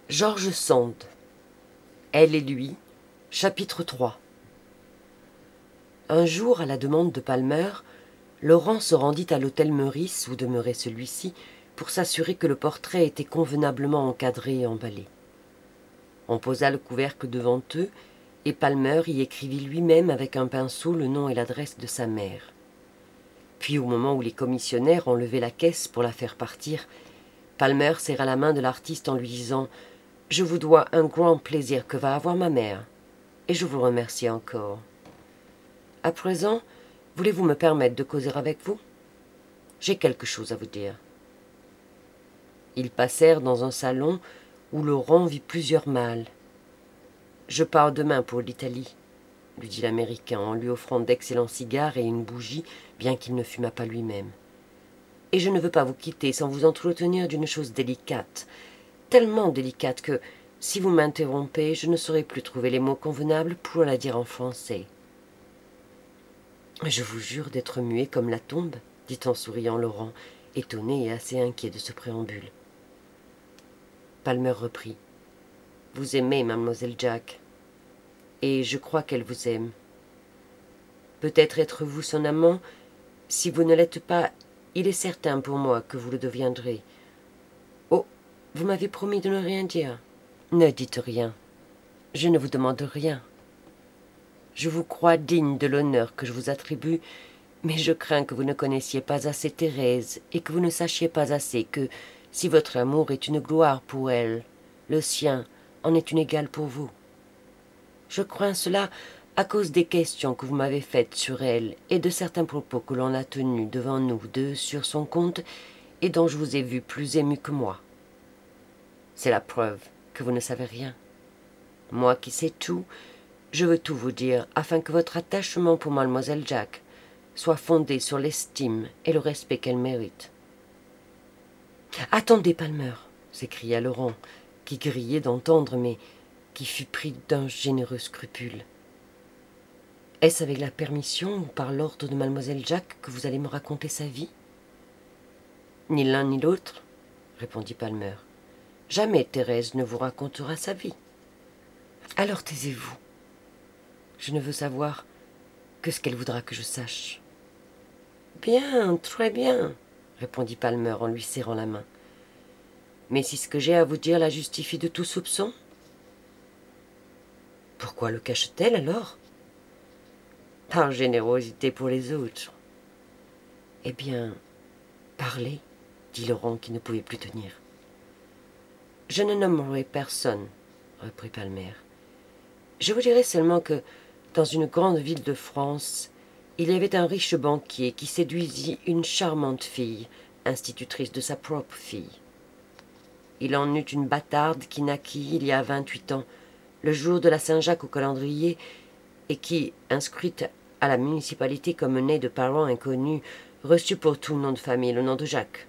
George Sand. Elle et lui, chapitre 3. Un jour, à la demande de Palmer, Laurent se rendit à l'hôtel Meurice, où demeurait celui-ci, pour s'assurer que le portrait était convenablement encadré et emballé. On posa le couvercle devant eux, et Palmer y écrivit lui-même avec un pinceau le nom et l'adresse de sa mère. Puis, au moment où les commissionnaires enlevaient la caisse pour la faire partir, Palmer serra la main de l'artiste en lui disant « Je vous dois un grand plaisir que va avoir ma mère, et je vous remercie encore. À présent, voulez-vous me permettre de causer avec vous? J'ai quelque chose à vous dire. » Ils passèrent dans un salon où Laurent vit plusieurs mâles. « Je pars demain pour l'Italie, » lui dit l'Américain en lui offrant d'excellents cigares et une bougie, bien qu'il ne fumât pas lui-même. « Et je ne veux pas vous quitter sans vous entretenir d'une chose délicate, tellement délicate que, si vous m'interrompez, je ne saurais plus trouver les mots convenables pour la dire en français. »« Je vous jure d'être muet comme la tombe, » dit en souriant Laurent, étonné et assez inquiet de ce préambule. Palmer reprit. « Vous aimez mademoiselle Jack, et je crois qu'elle vous aime. Peut-être êtes-vous son amant. Si vous ne l'êtes pas, il est certain pour moi que vous le deviendrez. Oh, vous m'avez promis de ne rien dire. Ne dites rien. Je ne vous demande rien. Je vous crois digne de l'honneur que je vous attribue, mais je crains que vous ne connaissiez pas assez Thérèse et que vous ne sachiez pas assez que, si votre amour est une gloire pour elle, le sien en est une égale pour vous. Je crains cela à cause des questions que vous m'avez faites sur elle et de certains propos que l'on a tenus devant nous deux sur son compte et dont je vous ai vu plus ému que moi. C'est la preuve que vous ne savez rien. Moi qui sais tout, je veux tout vous dire afin que votre attachement pour mademoiselle Jack soit fondé sur l'estime et le respect qu'elle mérite. « Attendez, Palmer !» s'écria Laurent, qui grillait d'entendre, mais qui fut pris d'un généreux scrupule. « Est-ce avec la permission ou par l'ordre de mademoiselle Jack que vous allez me raconter sa vie ?»« Ni l'un ni l'autre, » répondit Palmer. « Jamais Thérèse ne vous racontera sa vie. Alors taisez-vous. Je ne veux savoir que ce qu'elle voudra que je sache. »« Bien, très bien, » répondit Palmer en lui serrant la main. « Mais si ce que j'ai à vous dire la justifie de tout soupçon ? » ?»« Pourquoi le cache-t-elle alors ? » ?»« Par générosité pour les autres. »« Eh bien, parlez, » dit Laurent qui ne pouvait plus tenir. « Je ne nommerai personne, » reprit Palmer. « Je vous dirai seulement que, dans une grande ville de France, il y avait un riche banquier qui séduisit une charmante fille, institutrice de sa propre fille. Il en eut une bâtarde qui naquit il y a 28 ans, le jour de la Saint-Jacques au calendrier, et qui, inscrite à la municipalité comme née de parents inconnus, reçut pour tout nom de famille le nom de Jacques.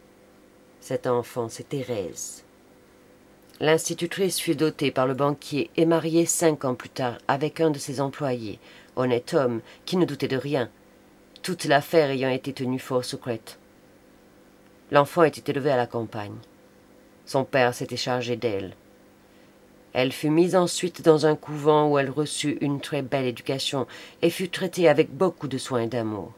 Cette enfant, c'est Thérèse. L'institutrice fut dotée par le banquier et mariée 5 ans plus tard avec un de ses employés, honnête homme, qui ne doutait de rien, toute l'affaire ayant été tenue fort secrète. L'enfant était élevé à la campagne. Son père s'était chargé d'elle. Elle fut mise ensuite dans un couvent où elle reçut une très belle éducation et fut traitée avec beaucoup de soin et d'amour.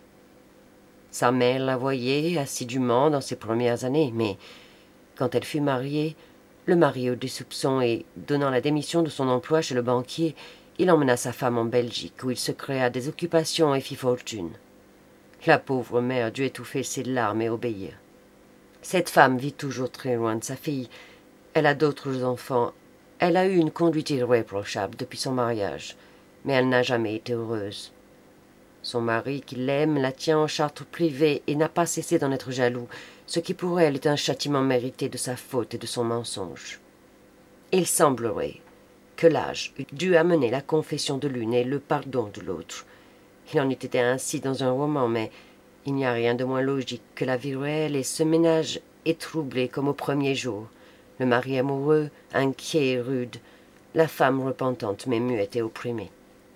Sa mère la voyait assidûment dans ses premières années, mais quand elle fut mariée, le mari eut des soupçons et, donnant la démission de son emploi chez le banquier, il emmena sa femme en Belgique, où il se créa des occupations et fit fortune. La pauvre mère dut étouffer ses larmes et obéir. Cette femme vit toujours très loin de sa fille. Elle a d'autres enfants. Elle a eu une conduite irréprochable depuis son mariage, mais elle n'a jamais été heureuse. Son mari, qui l'aime, la tient en charge privée et n'a pas cessé d'en être jaloux, ce qui pour elle est un châtiment mérité de sa faute et de son mensonge. Il semblerait que l'âge eût dû amener la confession de l'une et le pardon de l'autre. Il en eût été ainsi dans un roman, mais il n'y a rien de moins logique que la vie réelle, et ce ménage est troublé comme au premier jour. Le mari amoureux, inquiet et rude, la femme repentante mais muette et opprimée.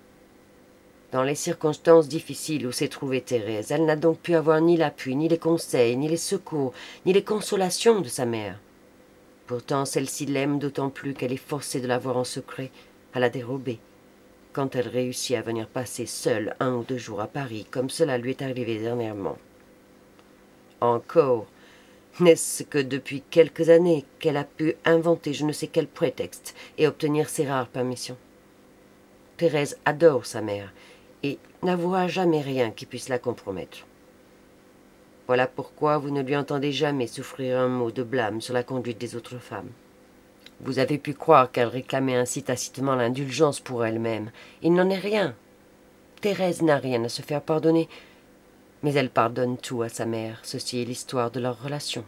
Dans les circonstances difficiles où s'est trouvée Thérèse, elle n'a donc pu avoir ni l'appui, ni les conseils, ni les secours, ni les consolations de sa mère. Pourtant, celle-ci l'aime d'autant plus qu'elle est forcée de la voir en secret, à la dérobée, quand elle réussit à venir passer seule 1 ou 2 jours à Paris, comme cela lui est arrivé dernièrement. Encore, n'est-ce que depuis quelques années qu'elle a pu inventer je ne sais quel prétexte et obtenir ces rares permissions. Thérèse adore sa mère et n'avouera jamais rien qui puisse la compromettre. Voilà pourquoi vous ne lui entendez jamais souffrir un mot de blâme sur la conduite des autres femmes. Vous avez pu croire qu'elle réclamait ainsi tacitement l'indulgence pour elle-même. Il n'en est rien. Thérèse n'a rien à se faire pardonner, mais elle pardonne tout à sa mère. Ceci est l'histoire de leur relation.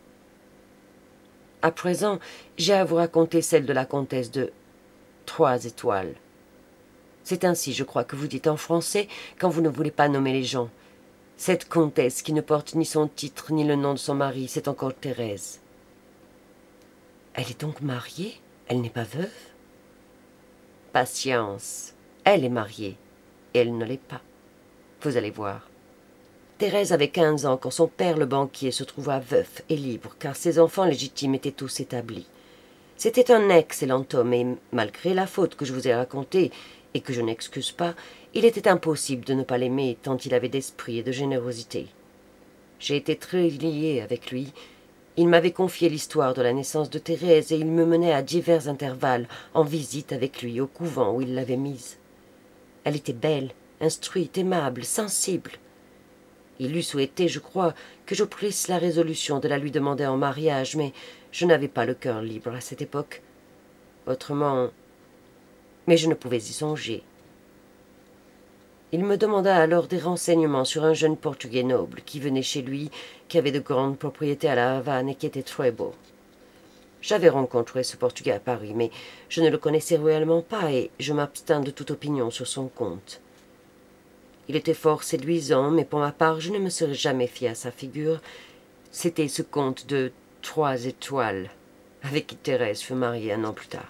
À présent, j'ai à vous raconter celle de la comtesse de 3 étoiles. C'est ainsi, je crois, que vous dites en français quand vous ne voulez pas nommer les gens. Cette comtesse qui ne porte ni son titre ni le nom de son mari, c'est encore Thérèse. Elle est donc mariée? Elle n'est pas veuve? Patience. Elle est mariée, et elle ne l'est pas. Vous allez voir. Thérèse avait 15 ans quand son père, le banquier, se trouva veuf et libre, car ses enfants légitimes étaient tous établis. C'était un excellent homme, et malgré la faute que je vous ai racontée, et que je n'excuse pas, il était impossible de ne pas l'aimer, tant il avait d'esprit et de générosité. J'ai été très liée avec lui. Il m'avait confié l'histoire de la naissance de Thérèse, et il me menait à divers intervalles en visite avec lui au couvent où il l'avait mise. Elle était belle, instruite, aimable, sensible. Il eût souhaité, je crois, que je prisse la résolution de la lui demander en mariage, mais je n'avais pas le cœur libre à cette époque. Autrement, mais je ne pouvais y songer. Il me demanda alors des renseignements sur un jeune Portugais noble qui venait chez lui, qui avait de grandes propriétés à la Havane et qui était très beau. J'avais rencontré ce Portugais à Paris, mais je ne le connaissais réellement pas et je m'abstins de toute opinion sur son compte. Il était fort séduisant, mais pour ma part, je ne me serais jamais fié à sa figure. C'était ce comte de 3 étoiles, avec qui Thérèse fut mariée 1 an plus tard.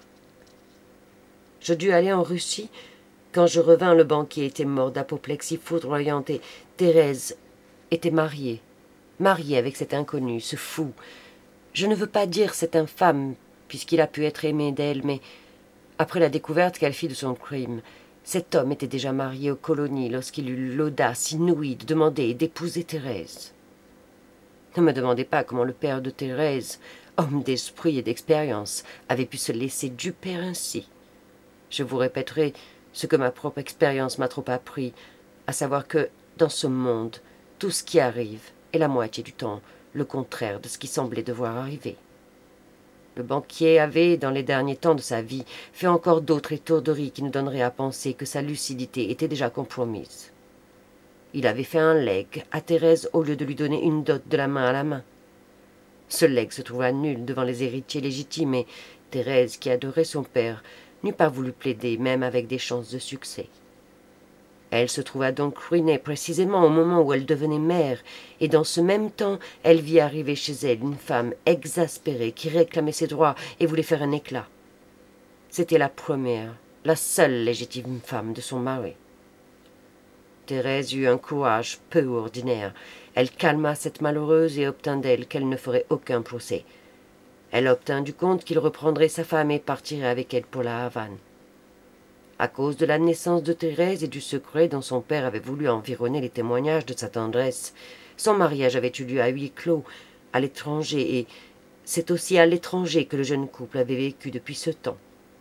Je dus aller en Russie. Quand je revins, le banquier était mort d'apoplexie foudroyante et Thérèse était mariée avec cet inconnu, ce fou. Je ne veux pas dire cet infâme, puisqu'il a pu être aimé d'elle, mais après la découverte qu'elle fit de son crime, cet homme était déjà marié aux colonies lorsqu'il eut l'audace inouïe de demander et d'épouser Thérèse. Ne me demandez pas comment le père de Thérèse, homme d'esprit et d'expérience, avait pu se laisser duper ainsi. Je vous répéterai ce que ma propre expérience m'a trop appris, à savoir que, dans ce monde, tout ce qui arrive est la moitié du temps le contraire de ce qui semblait devoir arriver. Le banquier avait, dans les derniers temps de sa vie, fait encore d'autres étourderies qui nous donneraient à penser que sa lucidité était déjà compromise. Il avait fait un legs à Thérèse au lieu de lui donner une dot de la main à la main. Ce legs se trouva nul devant les héritiers légitimes et Thérèse, qui adorait son père, n'eût pas voulu plaider, même avec des chances de succès. Elle se trouva donc ruinée précisément au moment où elle devenait mère, et dans ce même temps, elle vit arriver chez elle une femme exaspérée qui réclamait ses droits et voulait faire un éclat. C'était la première, la seule légitime femme de son mari. Thérèse eut un courage peu ordinaire. Elle calma cette malheureuse et obtint d'elle qu'elle ne ferait aucun procès. Elle obtint du comte qu'il reprendrait sa femme et partirait avec elle pour la Havane. À cause de la naissance de Thérèse et du secret dont son père avait voulu environner les témoignages de sa tendresse, son mariage avait eu lieu à huis clos, à l'étranger, et c'est aussi à l'étranger que le jeune couple avait vécu depuis ce temps.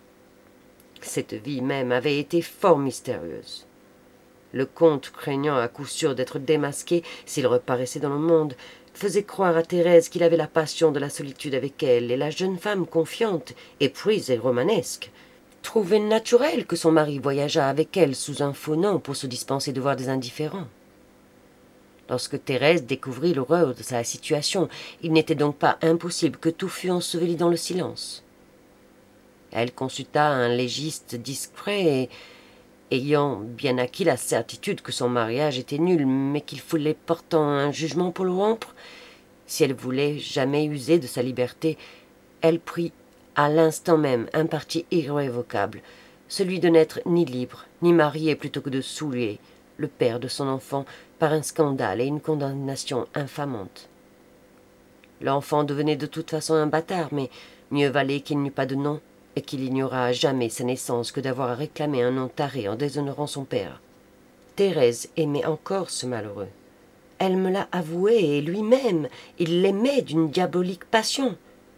Cette vie même avait été fort mystérieuse. Le comte, craignant à coup sûr d'être démasqué s'il reparaissait dans le monde, faisait croire à Thérèse qu'il avait la passion de la solitude avec elle, et la jeune femme confiante, éprise et romanesque, trouvait naturel que son mari voyageât avec elle sous un faux nom pour se dispenser de voir des indifférents. Lorsque Thérèse découvrit l'horreur de sa situation, il n'était donc pas impossible que tout fût enseveli dans le silence. Elle consulta un légiste discret et, ayant bien acquis la certitude que son mariage était nul, mais qu'il fallait portant un jugement pour le rompre, si elle voulait jamais user de sa liberté, elle prit à l'instant même un parti irrévocable, celui de n'être ni libre, ni mariée plutôt que de souiller le père de son enfant par un scandale et une condamnation infamante. L'enfant devenait de toute façon un bâtard, mais Mieux valait qu'il n'eût pas de nom et qu'il ignorât à jamais sa naissance que d'avoir à réclamer un nom taré en déshonorant son père. Thérèse aimait encore ce malheureux. Elle me l'a avoué, et lui-même, il l'aimait d'une diabolique passion.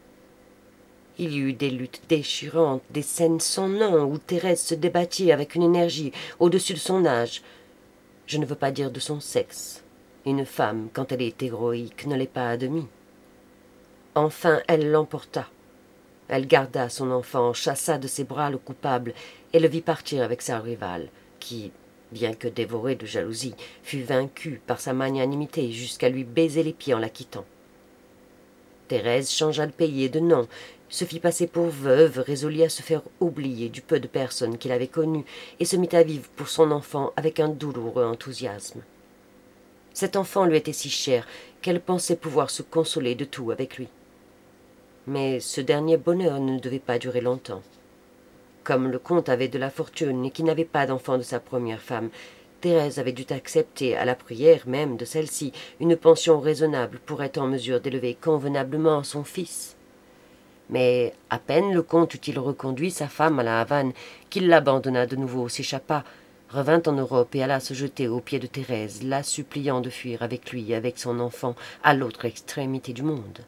Il y eut des luttes déchirantes, des scènes sans nom, où Thérèse se débattit avec une énergie au-dessus de son âge. Je ne veux pas dire de son sexe. Une femme, quand elle est héroïque, ne l'est pas à demi. Enfin, elle l'emporta. Elle garda son enfant, chassa de ses bras le coupable, et le vit partir avec sa rivale, qui, bien que dévorée de jalousie, fut vaincue par sa magnanimité jusqu'à lui baiser les pieds en la quittant. Thérèse changea de pays et de nom, se fit passer pour veuve, résolut à se faire oublier du peu de personnes qu'il avait connues, et se mit à vivre pour son enfant avec un douloureux enthousiasme. Cet enfant lui était si cher qu'elle pensait pouvoir se consoler de tout avec lui. Mais ce dernier bonheur ne devait pas durer longtemps. Comme le comte avait de la fortune et qu'il n'avait pas d'enfant de sa première femme, Thérèse avait dû accepter, à la prière même de celle-ci, une pension raisonnable pour être en mesure d'élever convenablement son fils. Mais à peine le comte eut-il reconduit sa femme à la Havane qu'il l'abandonna de nouveau, s'échappa, revint en Europe et alla se jeter aux pieds de Thérèse, la suppliant de fuir avec lui et avec son enfant à l'autre extrémité du monde.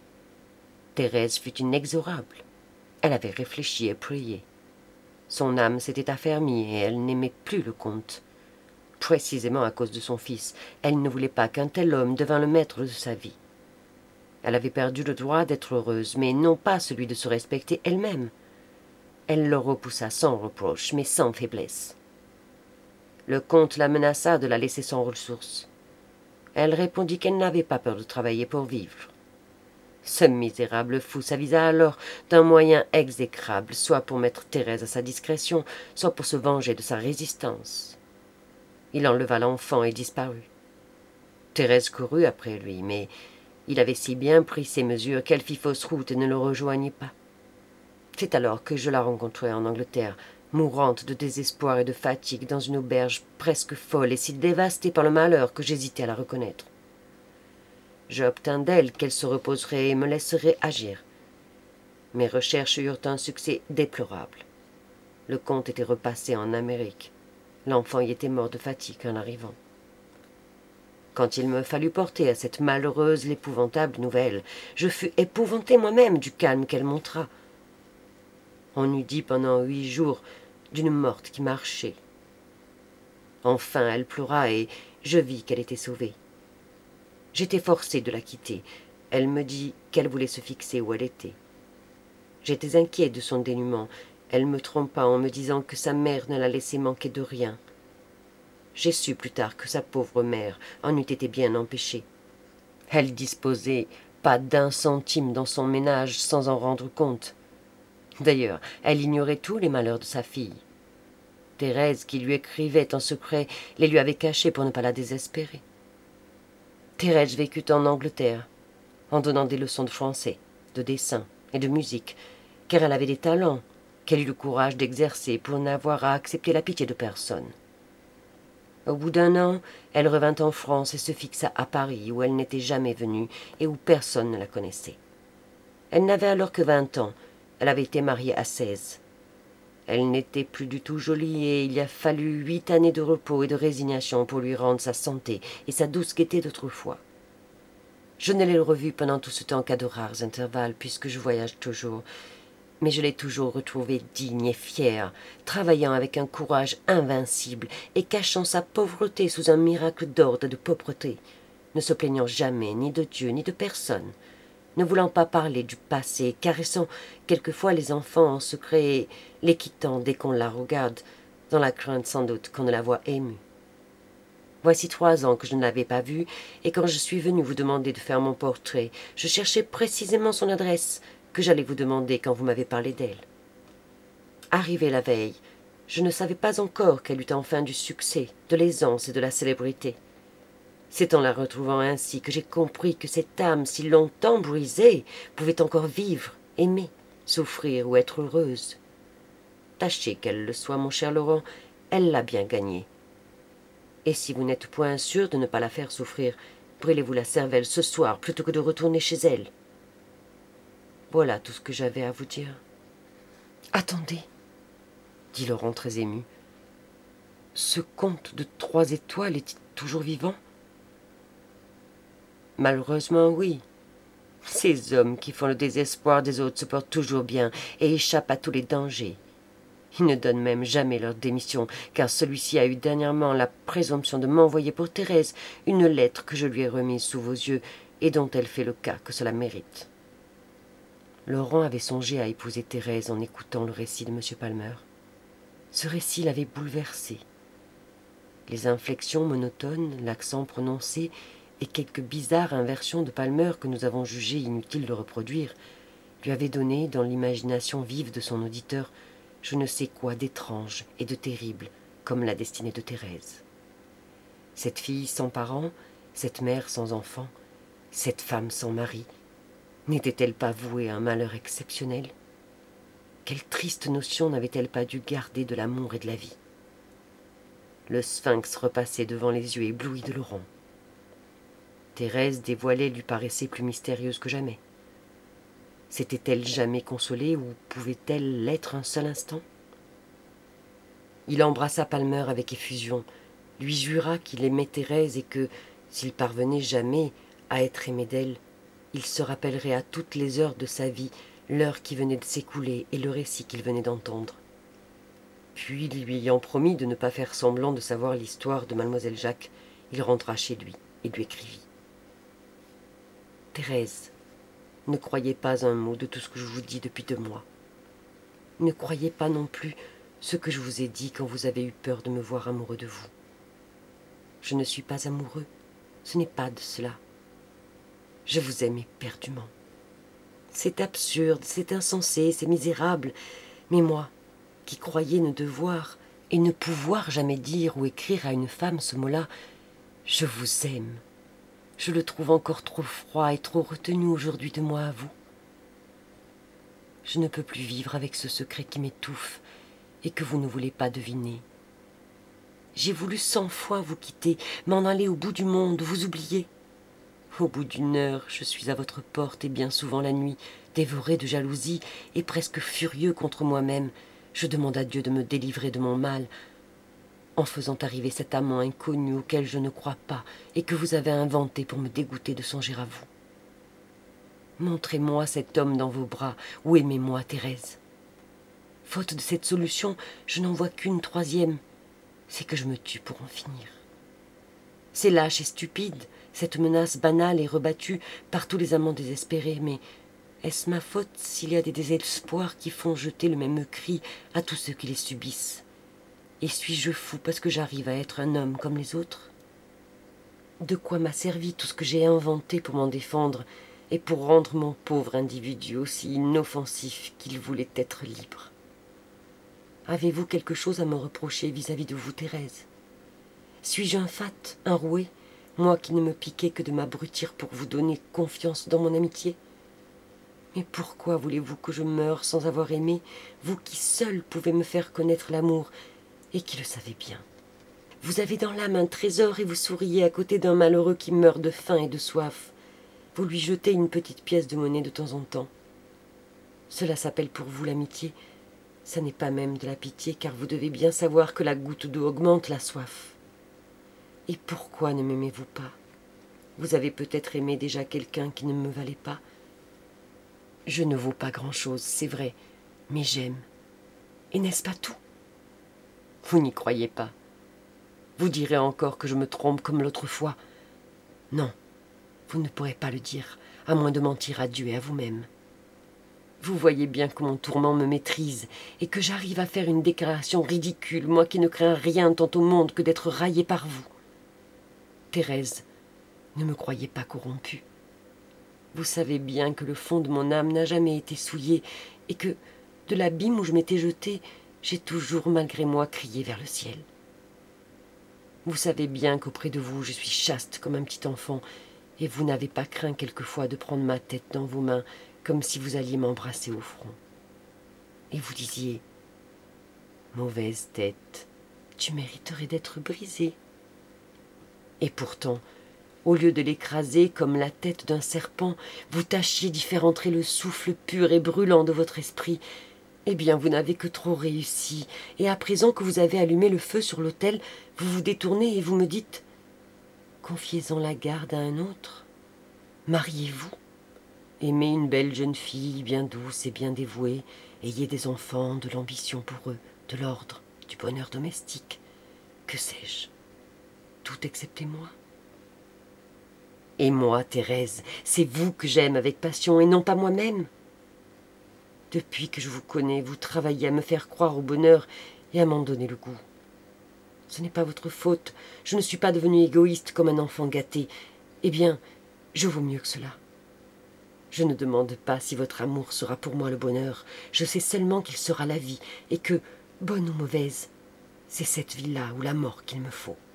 Thérèse fut inexorable. Elle avait réfléchi et prié. Son âme s'était affermie et elle n'aimait plus le comte. Précisément à cause de son fils, elle ne voulait pas qu'un tel homme devînt le maître de sa vie. Elle avait perdu le droit d'être heureuse, mais non pas celui de se respecter elle-même. Elle le repoussa sans reproche, mais sans faiblesse. Le comte la menaça de la laisser sans ressources. Elle répondit qu'elle n'avait pas peur de travailler pour vivre. Ce misérable fou s'avisa alors d'un moyen exécrable, soit pour mettre Thérèse à sa discrétion, soit pour se venger de sa résistance. Il enleva l'enfant et disparut. Thérèse courut après lui, mais il avait si bien pris ses mesures qu'elle fit fausse route et ne le rejoignit pas. C'est alors que je la rencontrai en Angleterre, mourante de désespoir et de fatigue dans une auberge presque folle et si dévastée par le malheur que j'hésitais à la reconnaître. J'obtins d'elle qu'elle se reposerait et me laisserait agir. Mes recherches eurent un succès déplorable. Le comte était repassé en Amérique. L'enfant y était mort de fatigue en arrivant. Quand il me fallut porter à cette malheureuse l'épouvantable nouvelle, je fus épouvanté moi-même du calme qu'elle montra. On eût dit pendant 8 jours d'une morte qui marchait. Enfin elle pleura et je vis qu'elle était sauvée. J'étais forcé de la quitter. Elle me dit qu'elle voulait se fixer où elle était. J'étais inquiet de son dénûment. Elle me trompa en me disant que sa mère ne la laissait manquer de rien. J'ai su plus tard que sa pauvre mère en eût été bien empêchée. Elle disposait pas d'un centime dans son ménage sans en rendre compte. D'ailleurs, elle ignorait tous les malheurs de sa fille. Thérèse, qui lui écrivait en secret, les lui avait cachés pour ne pas la désespérer. Thérèse vécut en Angleterre, en donnant des leçons de français, de dessin et de musique, car elle avait des talents qu'elle eut le courage d'exercer pour n'avoir à accepter la pitié de personne. Au bout d'1 an, elle revint en France et se fixa à Paris, où elle n'était jamais venue et où personne ne la connaissait. Elle n'avait alors que 20 ans, elle avait été mariée à 16. Elle n'était plus du tout jolie et il y a fallu 8 années de repos et de résignation pour lui rendre sa santé et sa douce gaieté d'autrefois. Je ne l'ai revue pendant tout ce temps qu'à de rares intervalles, puisque je voyage toujours, mais je l'ai toujours retrouvée digne et fière, travaillant avec un courage invincible et cachant sa pauvreté sous un miracle d'ordre et de pauvreté, ne se plaignant jamais ni de Dieu ni de personne, ne voulant pas parler du passé, caressant quelquefois les enfants en secret et les quittant dès qu'on la regarde, dans la crainte sans doute qu'on ne la voie émue. Voici 3 ans que je ne l'avais pas vue, et quand je suis venu vous demander de faire mon portrait, je cherchais précisément son adresse, que j'allais vous demander quand vous m'avez parlé d'elle. Arrivée la veille, je ne savais pas encore qu'elle eût enfin du succès, de l'aisance et de la célébrité. C'est en la retrouvant ainsi que j'ai compris que cette âme si longtemps brisée pouvait encore vivre, aimer, souffrir ou être heureuse. Tâchez qu'elle le soit, mon cher Laurent, elle l'a bien gagné. Et si vous n'êtes point sûr de ne pas la faire souffrir, brûlez-vous la cervelle ce soir plutôt que de retourner chez elle. Voilà tout ce que j'avais à vous dire. »« Attendez, dit Laurent très ému. Ce comte de 3 étoiles est-il toujours vivant ? » ?»« Malheureusement, oui. Ces hommes qui font le désespoir des autres se portent toujours bien et échappent à tous les dangers. Ils ne donnent même jamais leur démission, car celui-ci a eu dernièrement la présomption de m'envoyer pour Thérèse une lettre que je lui ai remise sous vos yeux et dont elle fait le cas que cela mérite. » Laurent avait songé à épouser Thérèse en écoutant le récit de M. Palmer. Ce récit l'avait bouleversé. Les inflexions monotones, l'accent prononcé et quelques bizarres inversions de Palmer que nous avons jugé inutile de reproduire lui avaient donné, dans l'imagination vive de son auditeur, je ne sais quoi d'étrange et de terrible, comme la destinée de Thérèse. Cette fille sans parents, cette mère sans enfants, cette femme sans mari, n'était-elle pas vouée à un malheur exceptionnel ? Quelle triste notion n'avait-elle pas dû garder de l'amour et de la vie ? Le sphinx repassait devant les yeux éblouis de Laurent. Thérèse dévoilée lui paraissait plus mystérieuse que jamais. S'était-elle jamais consolée ou pouvait-elle l'être un seul instant ? Il embrassa Palmer avec effusion, lui jura qu'il aimait Thérèse et que, s'il parvenait jamais à être aimé d'elle, il se rappellerait à toutes les heures de sa vie l'heure qui venait de s'écouler et le récit qu'il venait d'entendre. Puis, lui ayant promis de ne pas faire semblant de savoir l'histoire de mademoiselle Jacques, il rentra chez lui et lui écrivit. « Thérèse, ne croyez pas un mot de tout ce que je vous dis depuis 2 mois. Ne croyez pas non plus ce que je vous ai dit quand vous avez eu peur de me voir amoureux de vous. Je ne suis pas amoureux, ce n'est pas de cela. Je vous aime éperdument. C'est absurde, c'est insensé, c'est misérable, mais moi, qui croyais ne devoir et ne pouvoir jamais dire ou écrire à une femme ce mot-là, je vous aime. Je le trouve encore trop froid et trop retenu aujourd'hui de moi à vous. Je ne peux plus vivre avec ce secret qui m'étouffe et que vous ne voulez pas deviner. J'ai voulu 100 fois vous quitter, m'en aller au bout du monde, vous oublier. Au bout d'1 heure, je suis à votre porte et bien souvent la nuit, dévoré de jalousie et presque furieux contre moi-même, je demande à Dieu de me délivrer de mon mal, en faisant arriver cet amant inconnu auquel je ne crois pas et que vous avez inventé pour me dégoûter de songer à vous. Montrez-moi cet homme dans vos bras, ou aimez-moi, Thérèse. Faute de cette solution, je n'en vois qu'une 3e, c'est que je me tue pour en finir. C'est lâche et stupide, cette menace banale et rebattue par tous les amants désespérés, mais est-ce ma faute s'il y a des désespoirs qui font jeter le même cri à tous ceux qui les subissent? Et suis-je fou parce que j'arrive à être un homme comme les autres? De quoi m'a servi tout ce que j'ai inventé pour m'en défendre et pour rendre mon pauvre individu aussi inoffensif qu'il voulait être libre? Avez-vous quelque chose à me reprocher vis-à-vis de vous, Thérèse? Suis-je un fat, un roué, moi qui ne me piquais que de m'abrutir pour vous donner confiance dans mon amitié? Mais pourquoi voulez-vous que je meure sans avoir aimé, vous qui seul pouvez me faire connaître l'amour, et qui le savez bien? Vous avez dans l'âme un trésor et vous souriez à côté d'un malheureux qui meurt de faim et de soif. Vous lui jetez une petite pièce de monnaie de temps en temps. Cela s'appelle pour vous l'amitié. Ça n'est pas même de la pitié, car vous devez bien savoir que la goutte d'eau augmente la soif. Et pourquoi ne m'aimez-vous pas? Vous avez peut-être aimé déjà quelqu'un qui ne me valait pas. Je ne vaux pas grand-chose, c'est vrai, mais j'aime. Et n'est-ce pas tout? Vous n'y croyez pas. Vous direz encore que je me trompe comme l'autre fois. Non, vous ne pourrez pas le dire, à moins de mentir à Dieu et à vous-même. Vous voyez bien que mon tourment me maîtrise et que j'arrive à faire une déclaration ridicule, moi qui ne crains rien tant au monde que d'être raillée par vous. Thérèse, ne me croyez pas corrompue. Vous savez bien que le fond de mon âme n'a jamais été souillé et que, de l'abîme où je m'étais jetée, j'ai toujours malgré moi crié vers le ciel. Vous savez bien qu'auprès de vous je suis chaste comme un petit enfant, et vous n'avez pas craint quelquefois de prendre ma tête dans vos mains, comme si vous alliez m'embrasser au front. Et vous disiez, « Mauvaise tête, tu mériterais d'être brisée. » Et pourtant, Au lieu de l'écraser comme la tête d'un serpent, vous tâchiez d'y faire entrer le souffle pur et brûlant de votre esprit. Eh bien, vous n'avez que trop réussi, et à présent que vous avez allumé le feu sur l'autel, vous vous détournez et vous me dites « Confiez-en la garde à un autre. Mariez-vous. Aimez une belle jeune fille, bien douce et bien dévouée. Ayez des enfants, de l'ambition pour eux, de l'ordre, du bonheur domestique. Que sais-je? Tout excepté moi. Et moi, Thérèse, c'est vous que j'aime avec passion et non pas moi-même. Depuis que je vous connais, vous travaillez à me faire croire au bonheur et à m'en donner le goût. Ce n'est pas votre faute, je ne suis pas devenue égoïste comme un enfant gâté. Eh bien, je vaux mieux que cela. Je ne demande pas si votre amour sera pour moi le bonheur, je sais seulement qu'il sera la vie, et que, bonne ou mauvaise, c'est cette vie-là ou la mort qu'il me faut.